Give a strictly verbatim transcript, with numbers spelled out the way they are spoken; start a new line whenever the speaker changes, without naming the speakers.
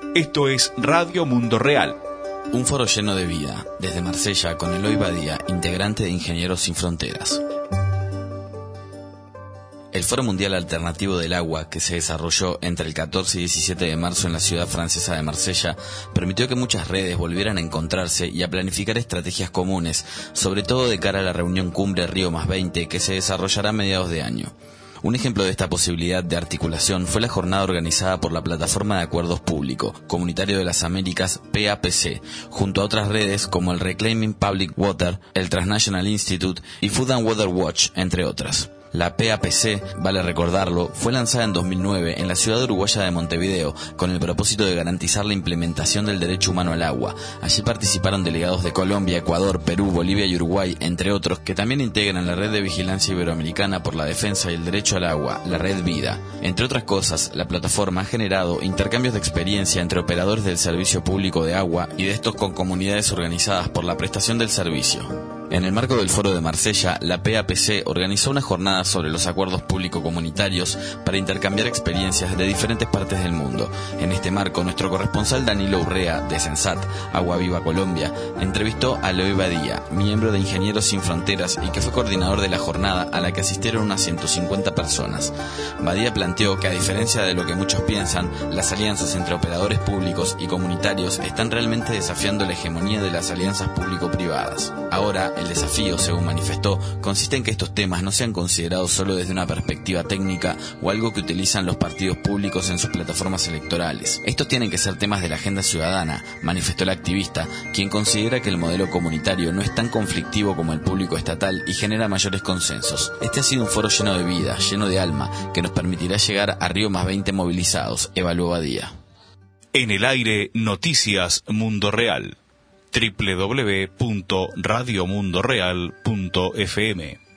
Esto es Radio Mundo Real.
Un foro lleno de vida, desde Marsella con Eloy Badía, integrante de Ingenieros Sin Fronteras. El Foro Mundial Alternativo del Agua, que se desarrolló entre el catorce y diecisiete de marzo en la ciudad francesa de Marsella, permitió que muchas redes volvieran a encontrarse y a planificar estrategias comunes, sobre todo de cara a la reunión Cumbre Río más veinte, que se desarrollará a mediados de año. Un ejemplo de esta posibilidad de articulación fue la jornada organizada por la Plataforma de Acuerdos Público, Comunitario de las Américas, P A P C, junto a otras redes como el Reclaiming Public Water, el Transnational Institute y Food and Water Watch, entre otras. La P A P C, vale recordarlo, fue lanzada en dos mil nueve en la ciudad uruguaya de Montevideo con el propósito de garantizar la implementación del derecho humano al agua. Allí participaron delegados de Colombia, Ecuador, Perú, Bolivia y Uruguay, entre otros, que también integran la Red de Vigilancia Iberoamericana por la Defensa y el Derecho al Agua, la Red Vida. Entre otras cosas, la plataforma ha generado intercambios de experiencia entre operadores del servicio público de agua y de estos con comunidades organizadas por la prestación del servicio. En el marco del Foro de Marsella, la P A P C organizó una jornada sobre los acuerdos público-comunitarios para intercambiar experiencias de diferentes partes del mundo. En este marco, nuestro corresponsal Danilo Urrea, de Sensat, Agua Viva Colombia, entrevistó a Eloy Badía, miembro de Ingenieros Sin Fronteras y que fue coordinador de la jornada a la que asistieron unas ciento cincuenta personas. Badía planteó que, a diferencia de lo que muchos piensan, las alianzas entre operadores públicos y comunitarios están realmente desafiando la hegemonía de las alianzas público-privadas. Ahora, el desafío, según manifestó, consiste en que estos temas no sean considerados solo desde una perspectiva técnica o algo que utilizan los partidos públicos en sus plataformas electorales. Estos tienen que ser temas de la agenda ciudadana, manifestó el activista, quien considera que el modelo comunitario no es tan conflictivo como el público estatal y genera mayores consensos. Este ha sido un foro lleno de vida, lleno de alma, que nos permitirá llegar a Río más veinte movilizados, evaluó Badía.
En el aire, Noticias Mundo Real. doble u doble u doble u punto radio mundo real punto f m